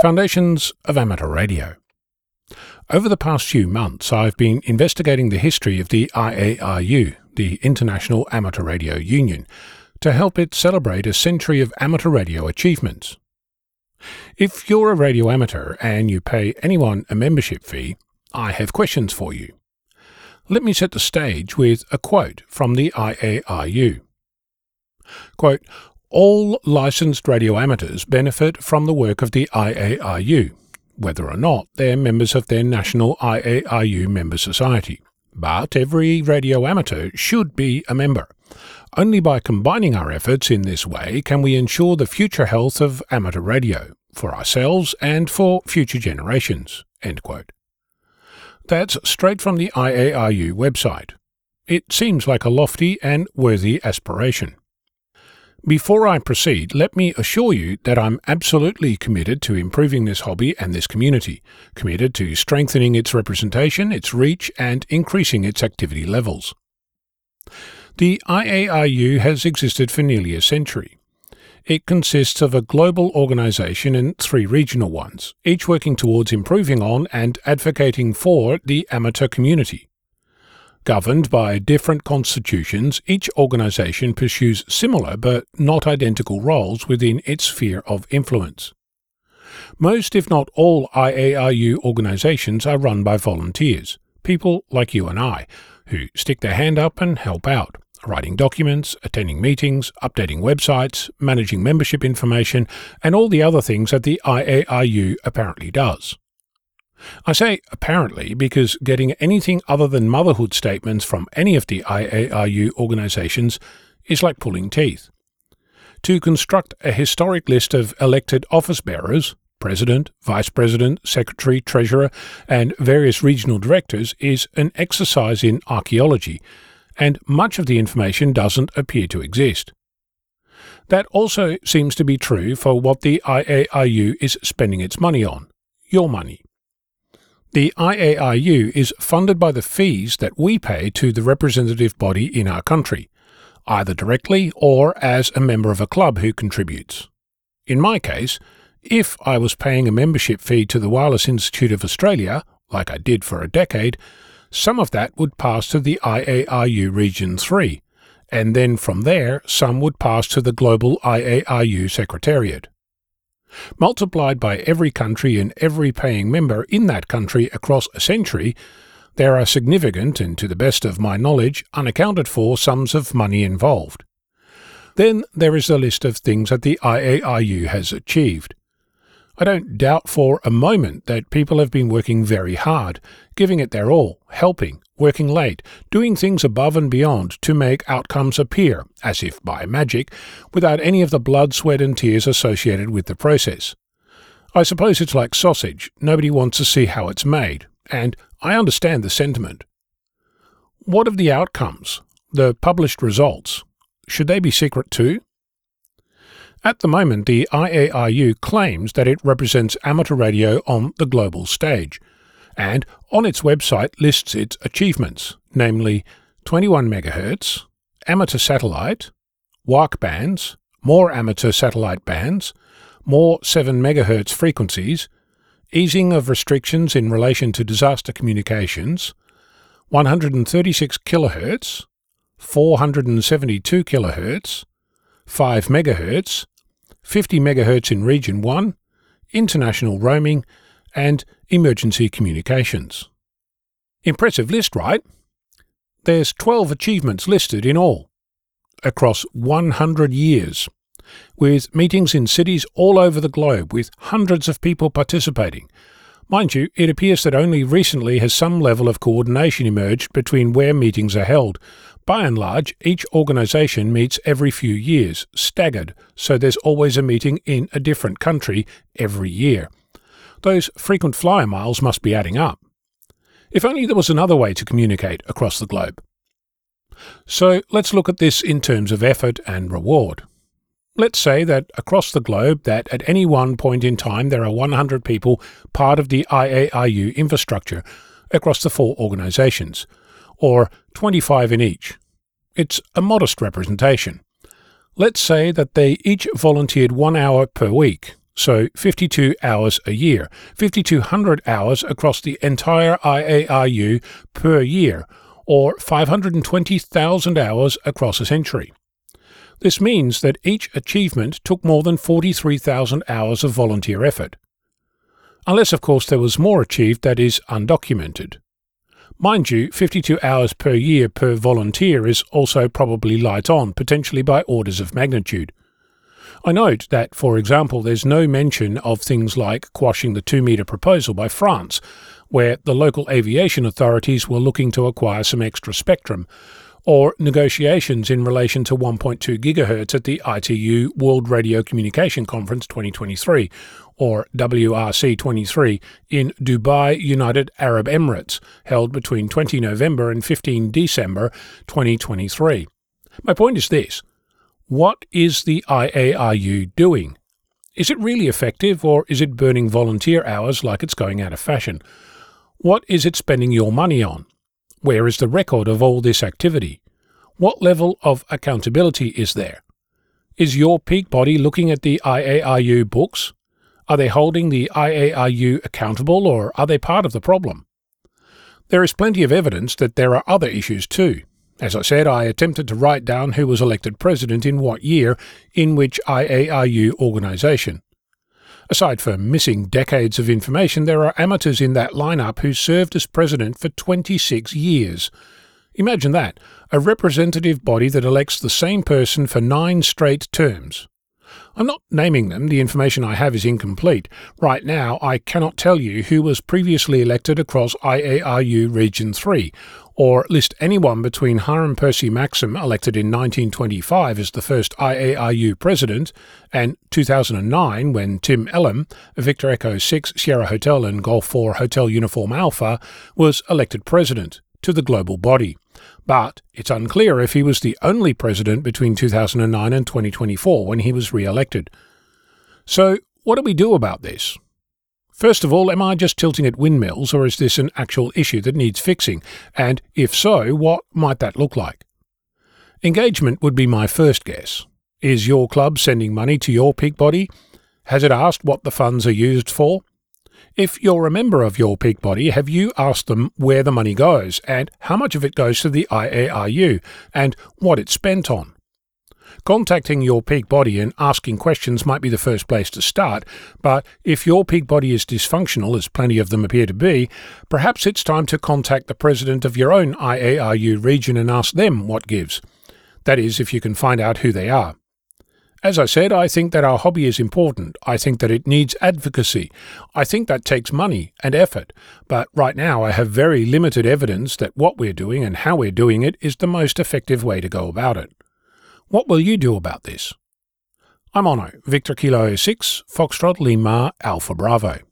Foundations of Amateur Radio. Over the past few months, I've been investigating the history of the IARU, the International Amateur Radio Union, to help it celebrate a century of amateur radio achievements. If you're a radio amateur and you pay anyone a membership fee, I have questions for you. Let me set the stage with a quote from the IARU. Quote, "All licensed radio amateurs benefit from the work of the IARU, whether or not they're members of their national IARU member society. But every radio amateur should be a member. Only by combining our efforts in this way can we ensure the future health of amateur radio, for ourselves and for future generations." End quote. That's straight from the IARU website. It seems like a lofty and worthy aspiration. Before I proceed, let me assure you that I'm absolutely committed to improving this hobby and this community, committed to strengthening its representation, its reach, and increasing its activity levels. The IARU has existed for nearly a century. It consists of a global organisation and 3 regional ones, each working towards improving on and advocating for the amateur community. Governed by different constitutions, each organisation pursues similar but not identical roles within its sphere of influence. Most, if not all, IARU organisations are run by volunteers, people like you and I, who stick their hand up and help out, writing documents, attending meetings, updating websites, managing membership information, and all the other things that the IARU apparently does. I say apparently because getting anything other than motherhood statements from any of the IARU organisations is like pulling teeth. To construct a historic list of elected office bearers, President, Vice President, Secretary, Treasurer, and various regional directors is an exercise in archaeology, and much of the information doesn't appear to exist. That also seems to be true for what the IARU is spending its money on, your money. The IARU is funded by the fees that we pay to the representative body in our country, either directly or as a member of a club who contributes. In my case, if I was paying a membership fee to the Wireless Institute of Australia, like I did for a decade, some of that would pass to the IARU Region 3, and then from there some would pass to the global IARU Secretariat. Multiplied by every country and every paying member in that country across a century, there are significant and, to the best of my knowledge, unaccounted for sums of money involved. Then there is the list of things that the IARU has achieved. I don't doubt for a moment that people have been working very hard, giving it their all, helping, working late, doing things above and beyond to make outcomes appear, as if by magic, without any of the blood, sweat and tears associated with the process. I suppose it's like sausage, nobody wants to see how it's made, and I understand the sentiment. What of the outcomes, the published results? Should they be secret too? At the moment, the IARU claims that it represents amateur radio on the global stage, and on its website lists its achievements, namely 21 MHz, amateur satellite, WARC bands, more amateur satellite bands, more 7 MHz frequencies, easing of restrictions in relation to disaster communications, 136 kHz, 472 kHz, 5 MHz, 50 MHz in Region 1, international roaming, and emergency communications. Impressive list, right? There's 12 achievements listed in all, across 100 years, with meetings in cities all over the globe with hundreds of people participating. Mind you, it appears that only recently has some level of coordination emerged between where meetings are held. By and large, each organisation meets every few years, staggered, so there's always a meeting in a different country every year. Those frequent flyer miles must be adding up. If only there was another way to communicate across the globe. So let's look at this in terms of effort and reward. Let's say that across the globe that at any one point in time there are 100 people part of the IARU infrastructure across the 4 organisations, or 25 in each. It's a modest representation. Let's say that they each volunteered 1 hour per week, so 52 hours a year, 5,200 hours across the entire IARU per year, or 520,000 hours across a century. This means that each achievement took more than 43,000 hours of volunteer effort. Unless, of course, there was more achieved that is undocumented. Mind you, 52 hours per year per volunteer is also probably light on, potentially by orders of magnitude. I note that, for example, there's no mention of things like quashing the 2-metre proposal by France, where the local aviation authorities were looking to acquire some extra spectrum, or negotiations in relation to 1.2 GHz at the ITU World Radio Communication Conference 2023, or WRC23, in Dubai, United Arab Emirates, held between 20 November and 15 December 2023. My point is this. What is the IARU doing? Is it really effective, or is it burning volunteer hours like it's going out of fashion? What is it spending your money on? Where is the record of all this activity? What level of accountability is there? Is your peak body looking at the IARU books? Are they holding the IARU accountable, or are they part of the problem? There is plenty of evidence that there are other issues too. As I said, I attempted to write down who was elected president in what year, in which IARU organisation. Aside from missing decades of information, there are amateurs in that lineup who served as president for 26 years. Imagine that, a representative body that elects the same person for 9 straight terms. I'm not naming them, the information I have is incomplete. Right now, I cannot tell you who was previously elected across IARU Region 3, or list anyone between Hiram Percy Maxim, elected in 1925 as the first IARU president, and 2009 when Tim Ellam, Victor Echo 6 Sierra Hotel and Golf 4 Hotel Uniform Alpha, was elected president to the global body. But it's unclear if he was the only president between 2009 and 2024 when he was re-elected. So what do we do about this? First of all, am I just tilting at windmills, or is this an actual issue that needs fixing? And if so, what might that look like? Engagement would be my first guess. Is your club sending money to your peak body? Has it asked what the funds are used for? If you're a member of your peak body, have you asked them where the money goes, and how much of it goes to the IARU, and what it's spent on? Contacting your peak body and asking questions might be the first place to start, but if your peak body is dysfunctional, as plenty of them appear to be, perhaps it's time to contact the president of your own IARU region and ask them what gives. That is, if you can find out who they are. As I said, I think that our hobby is important. I think that it needs advocacy. I think that takes money and effort. But right now I have very limited evidence that what we're doing and how we're doing it is the most effective way to go about it. What will you do about this? I'm Onno, Victor Kilo 6, Foxtrot Lima Alpha Bravo.